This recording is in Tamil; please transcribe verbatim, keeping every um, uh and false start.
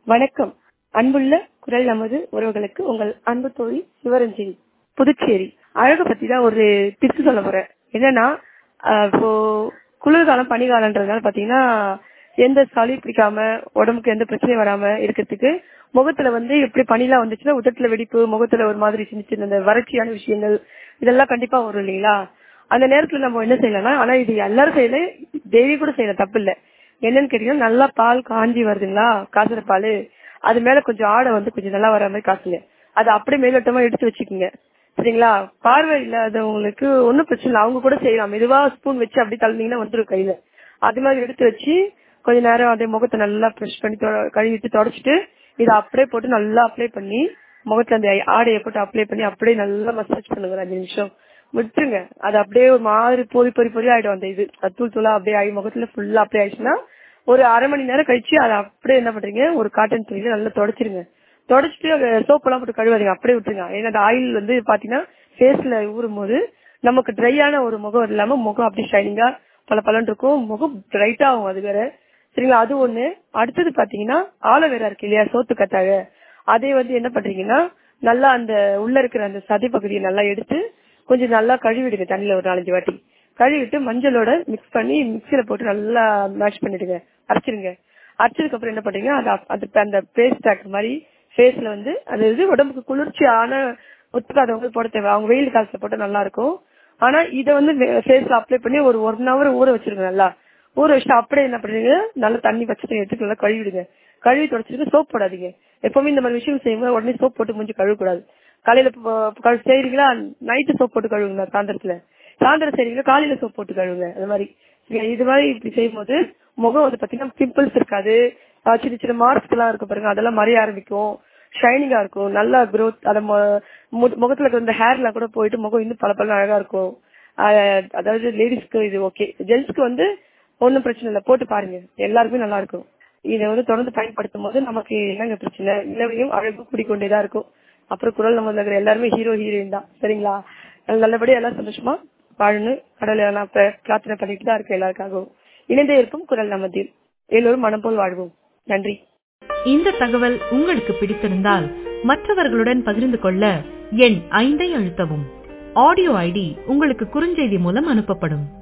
வணக்கம். அன்புள்ள குரல் நமது உறவுகளுக்கு உங்கள் அன்பு தோழி சிவரஞ்சனி, புதுச்சேரி. அழகு பத்தி தான் ஒரு டிப்ஸ் சொல்ல போறேன். என்னன்னா, அஹ், இப்போ குளிர்காலம் பனிகாலம்ன்றதுனால பாத்தீங்கன்னா எந்த சளி பிடிக்காம உடம்புக்கு எந்த பிரச்சனையும் வராம இருக்கிறதுக்கு முகத்துல வந்து எப்படி பனிலாம் வந்துச்சுன்னா உதட்டுல வெடிப்பு, முகத்துல ஒரு மாதிரி சின்ன சின்ன இந்த வறட்சியான விஷயங்கள் இதெல்லாம் கண்டிப்பா வரும் இல்லைங்களா? அந்த நேரத்துல நம்ம என்ன செய்யலாம்னா, ஆனா இது எல்லாரும் செய்யல, டெய்லி கூட செய்யலாம், தப்பு இல்ல. என்னன்னு கேட்டீங்கன்னா, நல்லா பால் காஞ்சி வருதுங்களா, காசுற பால், அது மேல கொஞ்சம் ஆடை வந்து கொஞ்சம் நல்லா வர மாதிரி காசுங்க. அதை அப்படியே மேலோட்டமா எடுத்து வச்சுக்கோங்க. சரிங்களா? பார்வை இல்லாதவங்களுக்கு ஒன்னும் பிரச்சனை இல்லை, அவங்க கூட செய்யலாம். மெதுவா ஸ்பூன் வச்சு அப்படி தள்ளினீங்கன்னா வந்துடும் கையில. அது மாதிரி எடுத்து வச்சு கொஞ்ச நேரம் அதே முகத்தை நல்லா ப்ரெஷ் பண்ணி தொ- கழுவிட்டு தொடச்சிட்டு இதை அப்படியே போட்டு நல்லா அப்ளை பண்ணி முகத்துல அந்த ஆடையை போட்டு அப்ளை பண்ணி அப்படியே நல்லா மசாஜ் பண்ணுங்க. ஒரு அஞ்சு நிமிஷம் விட்டுருங்க. அது அப்படியே ஒரு மாதிரி பொறி பொறி பொறி ஆயிடும். அந்த இது அது தூள் தூளா அப்படியே ஆகி முகத்துல ஃபுல்லா அப்ளை ஆயிடுச்சுன்னா ஒரு அரை மணி நேரம் கழிச்சு அதை அப்படியே என்ன பண்றீங்க, ஒரு காட்டன் துணியில நல்லா தொடச்சிருங்க. தொடச்சிட்டு சோப் எல்லாம் போட்டு கழுவாதீங்க, அப்படியே விட்டுருங்க. ஏன்னா அந்த ஆயில் வந்து பாத்தீங்கன்னா ஃபேஸ்ல ஊறும் போது நமக்கு ட்ரையான ஒரு முகம் இல்லாம முகம் அப்படி ஷைனிங்கா பல பலன் இருக்கும், முகம் பிரைட்டா ஆகும். அது வேற. சரிங்களா? அது ஒண்ணு. அடுத்தது பாத்தீங்கன்னா ஆலோவேரா இருக்கு இல்லையா, சோத்து கத்தாழ, அதே வந்து என்ன பண்றீங்கன்னா நல்லா அந்த உள்ள இருக்கிற அந்த சதை பகுதியை நல்லா எடுத்து கொஞ்சம் நல்லா கழுவிடுங்க தண்ணியில ஒரு நாலஞ்சு வாட்டி. கழுவிட்டு மஞ்சளோட மிக்ஸ் பண்ணி மிக்சியில போட்டு நல்லா மேஷ் பண்ணிடுங்க, அரைச்சிருங்க. அரைச்சதுக்கு அப்புறம் என்ன பண்றீங்க, அது அப்- அது அந்த பேஸ்ட் ஆக்குற மாதிரி ஃபேஸ்ல வந்து அது இது உடம்புக்கு குளிர்ச்சியான, ஒத்துக்காதவங்க போட தேவை, அவங்க வெயில் காலத்துல போட்டா நல்லா இருக்கும். ஆனா இதை வந்து ஃபேஸ்ல அப்ளை பண்ணி ஒரு ஒன் ஹவர் ஊற வச்சிருங்க. நல்லா ஊற வச்சுட்டு அப்படியே என்ன பண்றீங்க, நல்லா தண்ணி பச்சை தண்ணி எடுத்து நல்லா கழுவிடுங்க. கழுவி தொடச்சிட்டு சோப் போடாதீங்க. எப்பவுமே இந்த மாதிரி விஷயம் செய்யும்போது உடனே சோப் போட்டு மூஞ்சி கழுவக்கூடாது. காலையில ப- கழு- செய்றீங்களா, நைட்டு சோப் போட்டு கழுவுங்க. சாயந்தரத்துல சாயந்தரம் செய்றீங்களா, காலையில சோப் போட்டு கழுவுங்க. அது மாதிரி இது மாதிரி இப்படி செய்யும் போது முகம் வந்து பாத்தீங்கன்னா பிம்பிள்ஸ் இருக்காது. அஹ் சின்ன சின்ன மார்க்ஸ் எல்லாம் இருக்கு பாருங்க, அதெல்லாம் மறைய ஆரம்பிக்கும். ஷைனிங்கா இருக்கும், நல்லா growth. அத மு- மு- முகத்துல இருக்க இந்த ஹேர்லாம் கூட போயிட்டு முகம் இன்னும் பல பல அழகா இருக்கும். அஹ் அதாவது லேடிஸ்க்கு இது ஓகே, ஜென்ஸ்க்கு வந்து ஒன்னும் பிரச்சனை இல்லை, போட்டு பாருங்க, எல்லாருக்குமே நல்லா இருக்கும். இதை வந்து தொடர்ந்து பயன்படுத்தும் போது நமக்கு என்னங்க பிரச்சனை, இளவையும் அழகும் கூடிக்கொண்டேதான் இருக்கும். அப்புறம் குரல் நம்ம இருக்கிற எல்லாருமே ஹீரோ ஹீரோயின் தான். சரிங்களா? நல்லபடியா எல்லாம் சந்தோஷமா வாழணும். கடவுளை நான் பிர- பிரார்த்தனை பண்ணிட்டு தான் இருக்கேன் எல்லாருக்காகவும். இணைந்தே இருக்கும் குரல் நமதில். எல்லோரும் மனம் போல் வாழ்வோம். நன்றி. இந்த தகவல் உங்களுக்கு பிடித்திருந்தால் மற்றவர்களுடன் பகிர்ந்து கொள்ள எண் ஐந்தை அழுத்தவும். ஆடியோ ஐடி உங்களுக்கு குறுஞ்செய்தி மூலம் அனுப்பப்படும்.